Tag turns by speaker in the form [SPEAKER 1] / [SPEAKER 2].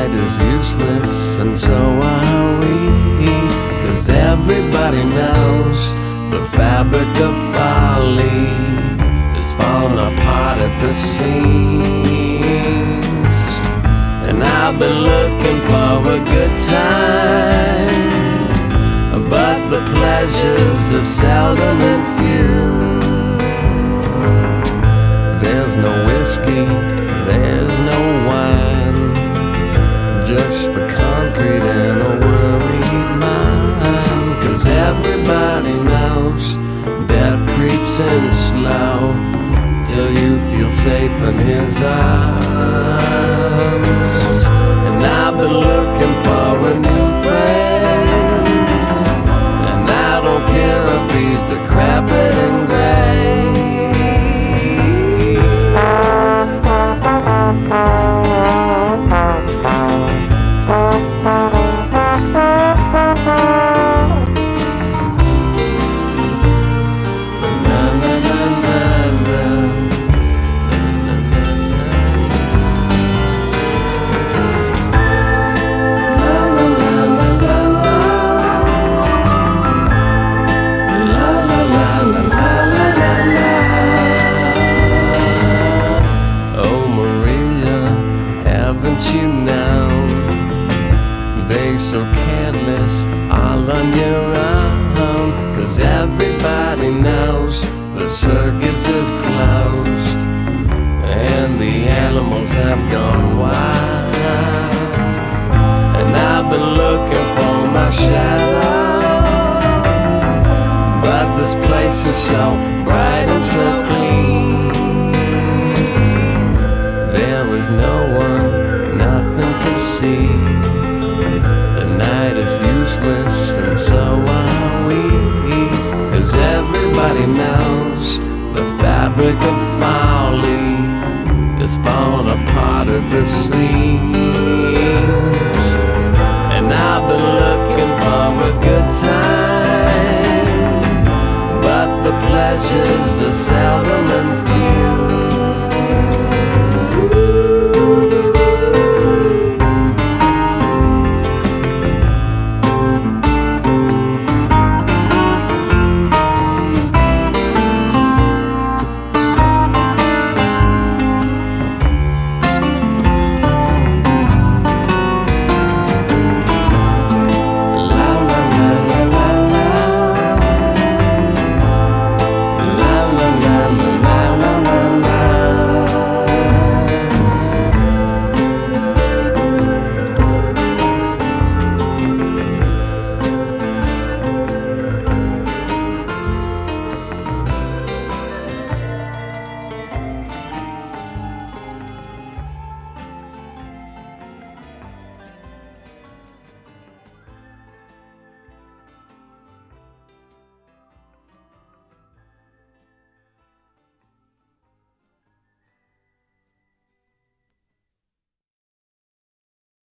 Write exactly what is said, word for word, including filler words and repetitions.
[SPEAKER 1] night is useless and so are we, 'cause everybody knows the fabric of folly is falling apart at the seams. And I've been looking for a good time, but the pleasures are seldom and few. There's no whiskey, there's no wine, just the concrete and a worried mind. 'Cause everybody knows death creeps in slow till you feel safe in his arms. And I've been looking for a new friend, and I don't care if he's decrepit and gray. You know, they so careless all on your own. 'Cause everybody knows the circus is closed and the animals have gone wild. And I've been looking for my shadow, but this place is so bright and so clean. There is no one, nothing to see. The night is useless and so are we, 'cause everybody knows the fabric of folly is falling apart at the seams. And I've been looking for a good time, but the pleasures are self